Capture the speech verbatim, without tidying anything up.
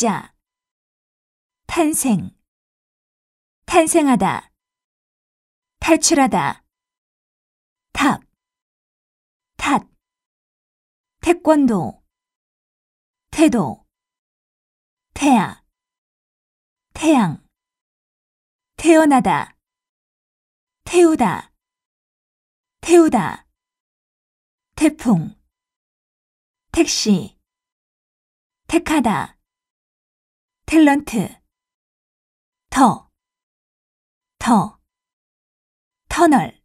자, 탄생, 탄생하다, 탈출하다, 탑, 탓, 태권도, 태도, 태아, 태양, 태어나다, 태우다, 태우다, 태풍, 택시, 택하다, 탤런트, 터, 터, 터널,